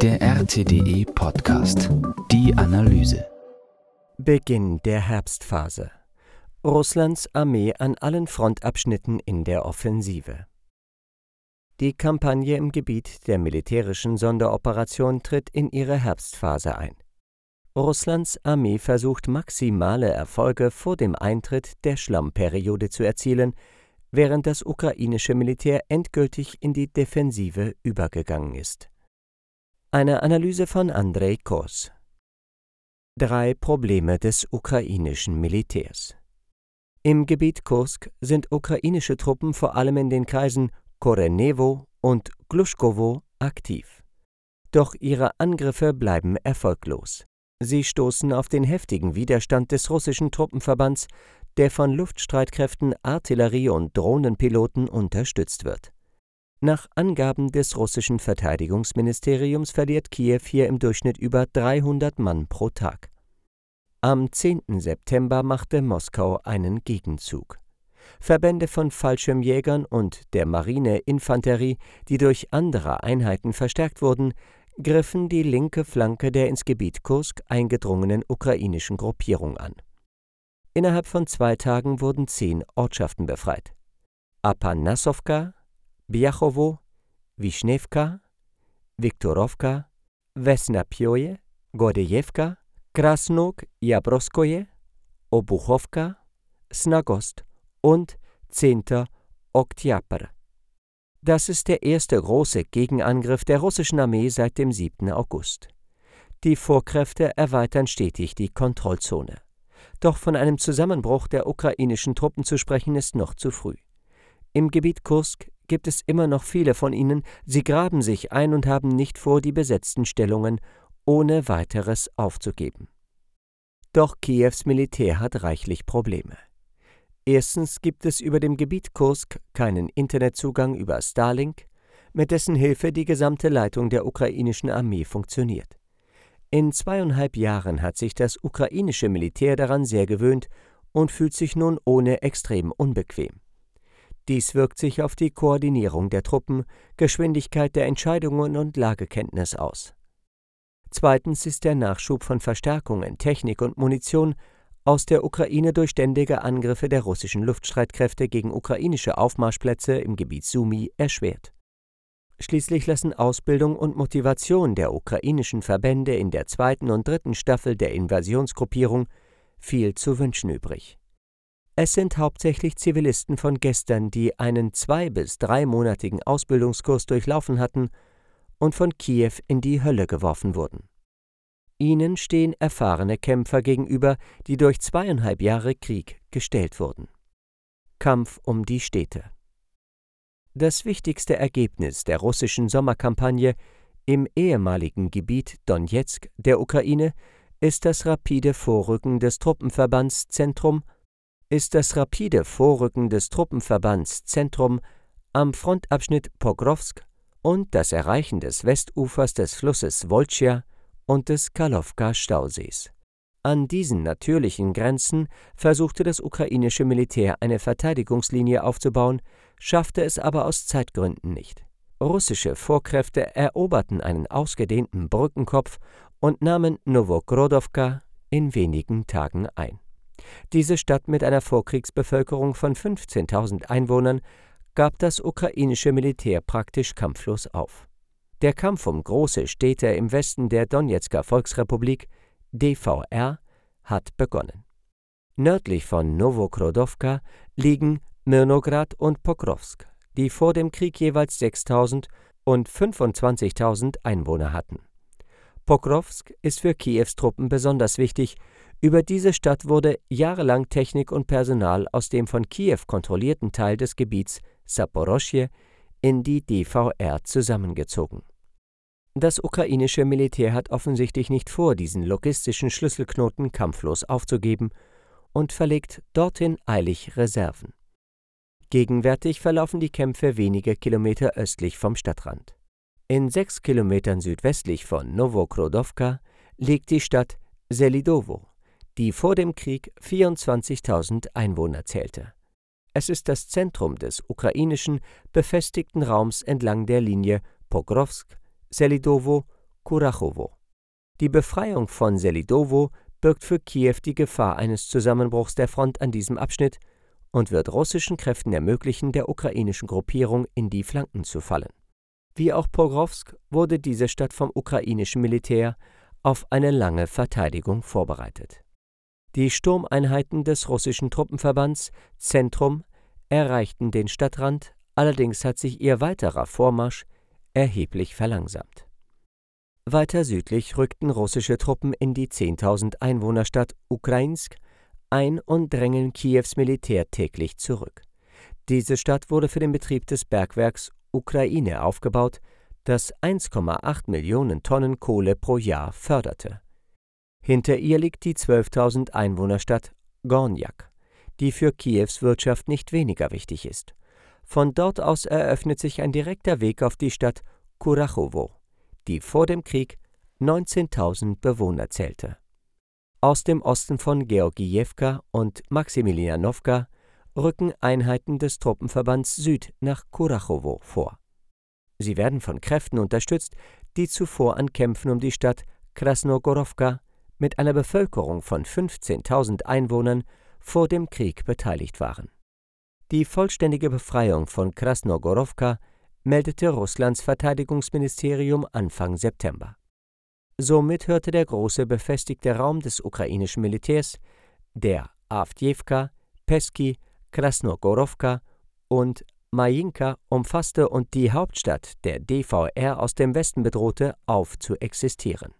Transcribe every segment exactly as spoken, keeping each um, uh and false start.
Der R T D E Podcast. Die Analyse. Beginn der Herbstphase. Russlands Armee an allen Frontabschnitten in der Offensive. Die Kampagne im Gebiet der militärischen Sonderoperation tritt in ihre Herbstphase ein. Russlands Armee versucht maximale Erfolge vor dem Eintritt der Schlammperiode zu erzielen, während das ukrainische Militär endgültig in die Defensive übergegangen ist. Eine Analyse von Andrei Kos. Drei Probleme des ukrainischen Militärs. Im Gebiet Kursk sind ukrainische Truppen vor allem in den Kreisen Korenewo und Gluschkowo aktiv. Doch ihre Angriffe bleiben erfolglos. Sie stoßen auf den heftigen Widerstand des russischen Truppenverbands, der von Luftstreitkräften, Artillerie- und Drohnenpiloten unterstützt wird. Nach Angaben des russischen Verteidigungsministeriums verliert Kiew hier im Durchschnitt über dreihundert Mann pro Tag. Am zehnten September machte Moskau einen Gegenzug. Verbände von Fallschirmjägern und der Marineinfanterie, die durch andere Einheiten verstärkt wurden, griffen die linke Flanke der ins Gebiet Kursk eingedrungenen ukrainischen Gruppierung an. Innerhalb von zwei Tagen wurden zehn Ortschaften befreit: Apanassowka, Bjachowo, Wischnewka, Viktorowka, Wesnapjoje, Gordejewka, Krasnok-Jabroskoje, Obuchowka, Snagost und zehnter Oktябrь. Das ist der erste große Gegenangriff der russischen Armee seit dem siebten August. Die Vorkräfte erweitern stetig die Kontrollzone. Doch von einem Zusammenbruch der ukrainischen Truppen zu sprechen, ist noch zu früh. Im Gebiet Kursk gibt es immer noch viele von ihnen, sie graben sich ein und haben nicht vor, die besetzten Stellungen ohne weiteres aufzugeben. Doch Kiews Militär hat reichlich Probleme. Erstens gibt es über dem Gebiet Kursk keinen Internetzugang über Starlink, mit dessen Hilfe die gesamte Leitung der ukrainischen Armee funktioniert. In zweieinhalb Jahren hat sich das ukrainische Militär daran sehr gewöhnt und fühlt sich nun ohne extrem unbequem. Dies wirkt sich auf die Koordinierung der Truppen, Geschwindigkeit der Entscheidungen und Lagekenntnis aus. Zweitens ist der Nachschub von Verstärkungen, Technik und Munition aus der Ukraine durch ständige Angriffe der russischen Luftstreitkräfte gegen ukrainische Aufmarschplätze im Gebiet Sumy erschwert. Schließlich lassen Ausbildung und Motivation der ukrainischen Verbände in der zweiten und dritten Staffel der Invasionsgruppierung viel zu wünschen übrig. Es sind hauptsächlich Zivilisten von gestern, die einen zwei- bis dreimonatigen Ausbildungskurs durchlaufen hatten und von Kiew in die Hölle geworfen wurden. Ihnen stehen erfahrene Kämpfer gegenüber, die durch zweieinhalb Jahre Krieg gestellt wurden. Kampf um die Städte. Das wichtigste Ergebnis der russischen Sommerkampagne im ehemaligen Gebiet Donezk der Ukraine ist das rapide Vorrücken des Truppenverbands Zentrum ist das rapide Vorrücken des Truppenverbands Zentrum am Frontabschnitt Pokrovsk und das Erreichen des Westufers des Flusses Woltschja und des Kalowka-Stausees. An diesen natürlichen Grenzen versuchte das ukrainische Militär eine Verteidigungslinie aufzubauen, schaffte es aber aus Zeitgründen nicht. Russische Vorkräfte eroberten einen ausgedehnten Brückenkopf und nahmen Nowogrodowka in wenigen Tagen ein. Diese Stadt mit einer Vorkriegsbevölkerung von fünfzehntausend Einwohnern gab das ukrainische Militär praktisch kampflos auf. Der Kampf um große Städte im Westen der Donezker Volksrepublik, D V R, hat begonnen. Nördlich von Nowogrodowka liegen Mirnograd und Pokrovsk, die vor dem Krieg jeweils sechstausend und fünfundzwanzigtausend Einwohner hatten. Pokrovsk ist für Kiews Truppen besonders wichtig. Über diese Stadt wurde jahrelang Technik und Personal aus dem von Kiew kontrollierten Teil des Gebiets Saporoschje in die D V R zusammengezogen. Das ukrainische Militär hat offensichtlich nicht vor, diesen logistischen Schlüsselknoten kampflos aufzugeben und verlegt dorthin eilig Reserven. Gegenwärtig verlaufen die Kämpfe wenige Kilometer östlich vom Stadtrand. In sechs Kilometern südwestlich von Nowogrodowka liegt die Stadt Selidowo, die vor dem Krieg vierundzwanzigtausend Einwohner zählte. Es ist das Zentrum des ukrainischen befestigten Raums entlang der Linie Pokrovsk, Selidowo, Kurachowo. Die Befreiung von Selidowo birgt für Kiew die Gefahr eines Zusammenbruchs der Front an diesem Abschnitt und wird russischen Kräften ermöglichen, der ukrainischen Gruppierung in die Flanken zu fallen. Wie auch Pokrovsk wurde diese Stadt vom ukrainischen Militär auf eine lange Verteidigung vorbereitet. Die Sturmeinheiten des russischen Truppenverbands Zentrum erreichten den Stadtrand, allerdings hat sich ihr weiterer Vormarsch erheblich verlangsamt. Weiter südlich rückten russische Truppen in die zehntausend Einwohnerstadt Ukrainsk ein und drängen Kiews Militär täglich zurück. Diese Stadt wurde für den Betrieb des Bergwerks Ukraine aufgebaut, das eins Komma acht Millionen Tonnen Kohle pro Jahr förderte. Hinter ihr liegt die zwölftausend Einwohnerstadt Gornjak, die für Kiews Wirtschaft nicht weniger wichtig ist. Von dort aus eröffnet sich ein direkter Weg auf die Stadt Kurachowo, die vor dem Krieg neunzehntausend Bewohner zählte. Aus dem Osten von Georgijewka und Maximilianowka rücken Einheiten des Truppenverbands Süd nach Kurachowo vor. Sie werden von Kräften unterstützt, die zuvor an Kämpfen um die Stadt Krasnogorowka mit einer Bevölkerung von fünfzehntausend Einwohnern vor dem Krieg beteiligt waren. Die vollständige Befreiung von Krasnogorowka meldete Russlands Verteidigungsministerium Anfang September. Somit hörte der große befestigte Raum des ukrainischen Militärs, der Awdjewka, Peski, Krasnogorowka und Majinka umfasste und die Hauptstadt der D V R aus dem Westen bedrohte, auf zu existieren.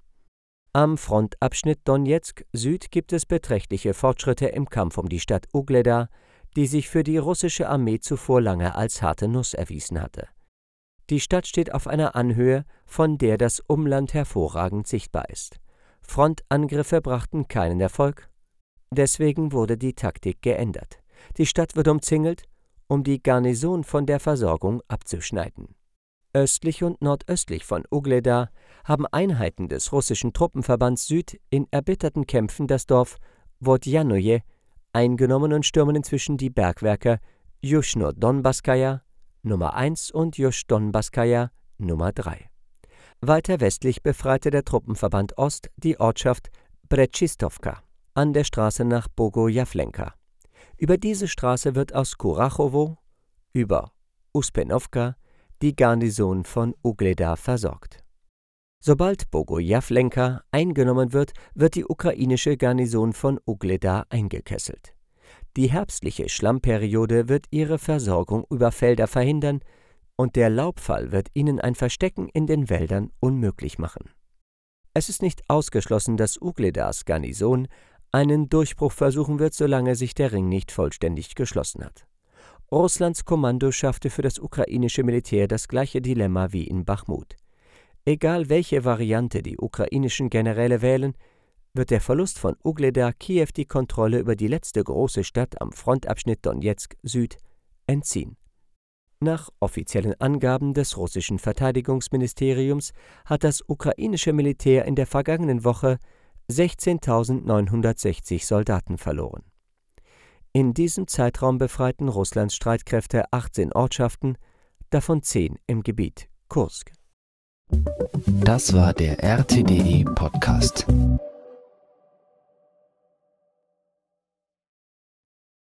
Am Frontabschnitt Donezk Süd gibt es beträchtliche Fortschritte im Kampf um die Stadt Ugledar, die sich für die russische Armee zuvor lange als harte Nuss erwiesen hatte. Die Stadt steht auf einer Anhöhe, von der das Umland hervorragend sichtbar ist. Frontangriffe brachten keinen Erfolg, deswegen wurde die Taktik geändert. Die Stadt wird umzingelt, um die Garnison von der Versorgung abzuschneiden. Östlich und nordöstlich von Ugledar haben Einheiten des russischen Truppenverbands Süd in erbitterten Kämpfen das Dorf Wodjanoje eingenommen und stürmen inzwischen die Bergwerke Juschno-Donbaskaja Nummer eins und Jusch-Donbaskaja Nummer drei. Weiter westlich befreite der Truppenverband Ost die Ortschaft Breczistowka an der Straße nach Bogojawlenka. Über diese Straße wird aus Kurachowo über Uspenowka die Garnison von Ugledar versorgt. Sobald Bogojawlenka eingenommen wird, wird die ukrainische Garnison von Ugledar eingekesselt. Die herbstliche Schlammperiode wird ihre Versorgung über Felder verhindern und der Laubfall wird ihnen ein Verstecken in den Wäldern unmöglich machen. Es ist nicht ausgeschlossen, dass Ugledars Garnison einen Durchbruch versuchen wird, solange sich der Ring nicht vollständig geschlossen hat. Russlands Kommando schaffte für das ukrainische Militär das gleiche Dilemma wie in Bachmut. Egal welche Variante die ukrainischen Generäle wählen, wird der Verlust von Ugledar Kiew die Kontrolle über die letzte große Stadt am Frontabschnitt Donezk Süd entziehen. Nach offiziellen Angaben des russischen Verteidigungsministeriums hat das ukrainische Militär in der vergangenen Woche sechzehntausendneunhundertsechzig Soldaten verloren. In diesem Zeitraum befreiten Russlands Streitkräfte achtzehn Ortschaften, davon zehn im Gebiet Kursk. Das war der R T D E Podcast.